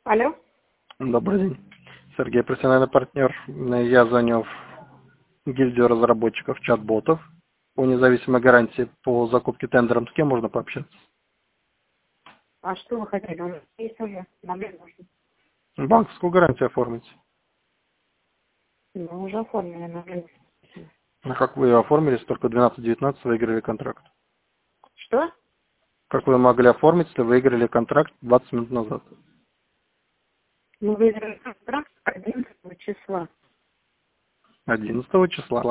Алло? Добрый день. Сергей, профессиональный партнер. Я звоню в гильдию разработчиков чат-ботов по независимой гарантии по закупке тендером. С кем можно пообщаться? А что вы хотели? У нас есть уже. Нам не нужно. Банковскую гарантию оформить. Мы уже оформили, нам не нужно. А как вы ее оформили, если только 12-19 выиграли контракт? Что? Как вы могли оформить, если выиграли контракт 20 минут назад? Мы выиграли контракт 11 числа. 11 числа.